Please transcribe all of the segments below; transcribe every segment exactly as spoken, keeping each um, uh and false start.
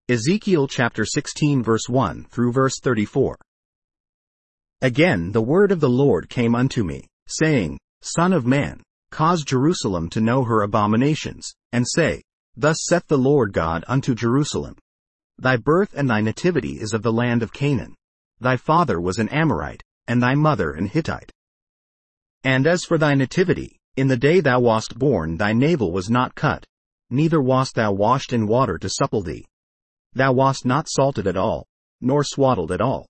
Ezekiel chapter sixteen verse one through verse thirty-four. Again the word of the Lord came unto me, saying, Son of man, cause Jerusalem to know her abominations, and say, Thus saith the Lord God unto Jerusalem, Thy birth and thy nativity is of the land of Canaan. Thy father was an Amorite, and thy mother an Hittite. And as for thy nativity, in the day thou wast born thy navel was not cut, neither wast thou washed in water to supple thee. Thou wast not salted at all, nor swaddled at all.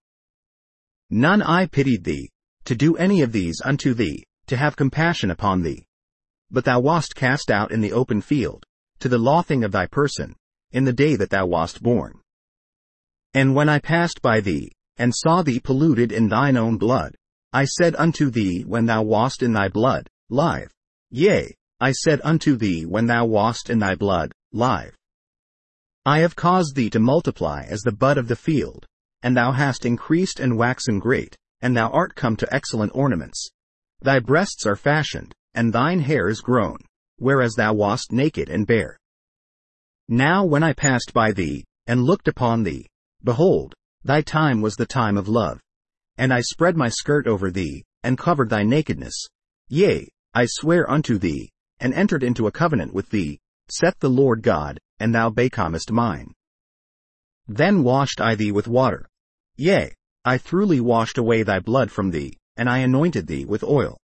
None eye pitied thee, to do any of these unto thee, to have compassion upon thee. But thou wast cast out in the open field, to the loathing of thy person, in the day that thou wast born. And when I passed by thee, and saw thee polluted in thine own blood, I said unto thee when thou wast in thy blood, Live. Yea, I said unto thee when thou wast in thy blood, Live. I have caused thee to multiply as the bud of the field, and thou hast increased and waxen great, and thou art come to excellent ornaments. Thy breasts are fashioned, and thine hair is grown, whereas thou wast naked and bare. Now when I passed by thee, and looked upon thee, behold, thy time was the time of love. And I spread my skirt over thee, and covered thy nakedness. Yea, I swear unto thee, and entered into a covenant with thee, saith the Lord God, and thou becomest mine. Then washed I thee with water. Yea, I thoroughly washed away thy blood from thee, and I anointed thee with oil.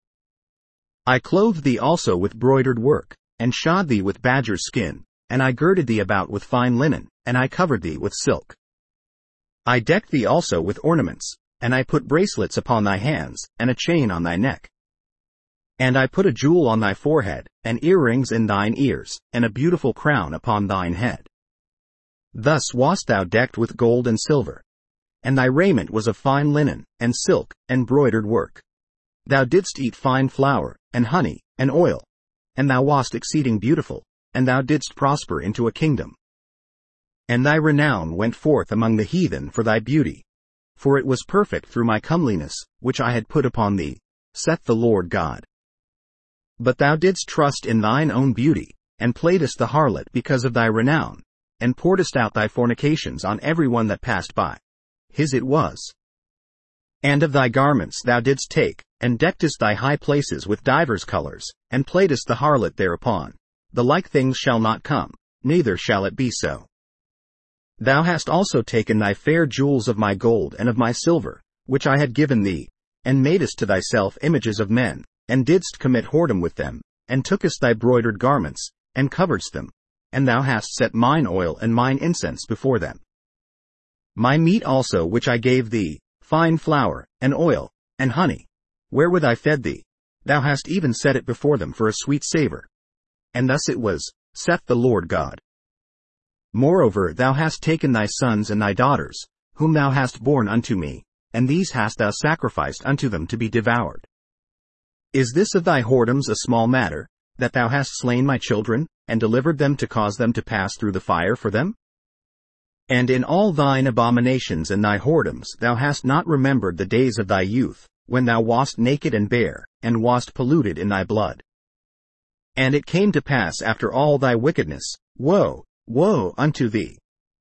I clothed thee also with broidered work, and shod thee with badger's skin, and I girded thee about with fine linen, and I covered thee with silk. I decked thee also with ornaments, and I put bracelets upon thy hands, and a chain on thy neck. And I put a jewel on thy forehead, and earrings in thine ears, and a beautiful crown upon thine head. Thus wast thou decked with gold and silver. And thy raiment was of fine linen, and silk, and broidered work. Thou didst eat fine flour, and honey, and oil. And thou wast exceeding beautiful, and thou didst prosper into a kingdom. And thy renown went forth among the heathen for thy beauty. For it was perfect through my comeliness, which I had put upon thee, saith the Lord God. But thou didst trust in thine own beauty, and playedst the harlot because of thy renown, and pouredst out thy fornications on every one that passed by. His it was. And of thy garments thou didst take, and deckedst thy high places with divers colors, and playedst the harlot thereupon. The like things shall not come, neither shall it be so. Thou hast also taken thy fair jewels of my gold and of my silver, which I had given thee, and madest to thyself images of men, and didst commit whoredom with them, and tookest thy broidered garments, and coveredst them, and thou hast set mine oil and mine incense before them. My meat also which I gave thee, fine flour, and oil, and honey, wherewith I fed thee, thou hast even set it before them for a sweet savor. And thus it was, saith the Lord God. Moreover thou hast taken thy sons and thy daughters, whom thou hast borne unto me, and these hast thou sacrificed unto them to be devoured. Is this of thy whoredoms a small matter, that thou hast slain my children, and delivered them to cause them to pass through the fire for them? And in all thine abominations and thy whoredoms thou hast not remembered the days of thy youth, when thou wast naked and bare, and wast polluted in thy blood. And it came to pass after all thy wickedness, woe, woe unto thee,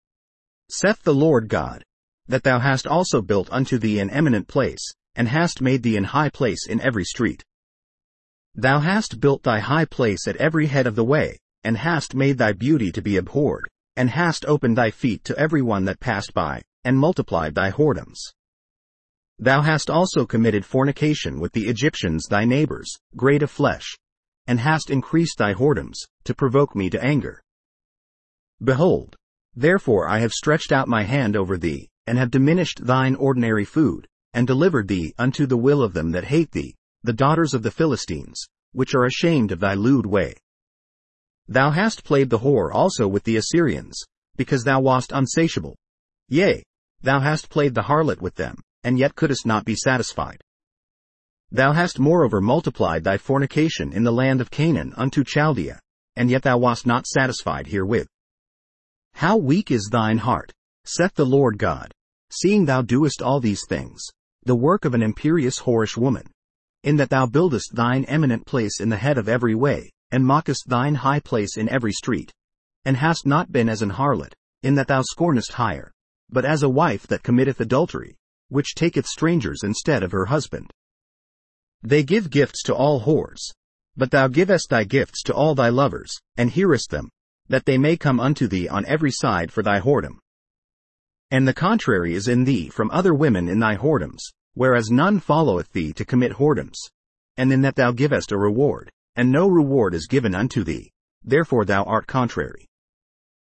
saith the Lord God, that thou hast also built unto thee an eminent place, and hast made thee an high place in every street. Thou hast built thy high place at every head of the way, and hast made thy beauty to be abhorred, and hast opened thy feet to every one that passed by, and multiplied thy whoredoms. Thou hast also committed fornication with the Egyptians thy neighbors, great of flesh, and hast increased thy whoredoms, to provoke me to anger. Behold, therefore I have stretched out my hand over thee, and have diminished thine ordinary food, and delivered thee unto the will of them that hate thee, the daughters of the Philistines, which are ashamed of thy lewd way. Thou hast played the whore also with the Assyrians, because thou wast unsatiable. Yea, thou hast played the harlot with them, and yet couldst not be satisfied. Thou hast moreover multiplied thy fornication in the land of Canaan unto Chaldea, and yet thou wast not satisfied herewith. How weak is thine heart, saith the Lord God, seeing thou doest all these things, the work of an imperious whorish woman, in that thou buildest thine eminent place in the head of every way, and mockest thine high place in every street, and hast not been as an harlot, in that thou scornest hire, but as a wife that committeth adultery, which taketh strangers instead of her husband. They give gifts to all whores, but thou givest thy gifts to all thy lovers, and hearest them, that they may come unto thee on every side for thy whoredom. And the contrary is in thee from other women in thy whoredoms, whereas none followeth thee to commit whoredoms. And in that thou givest a reward, and no reward is given unto thee, therefore thou art contrary.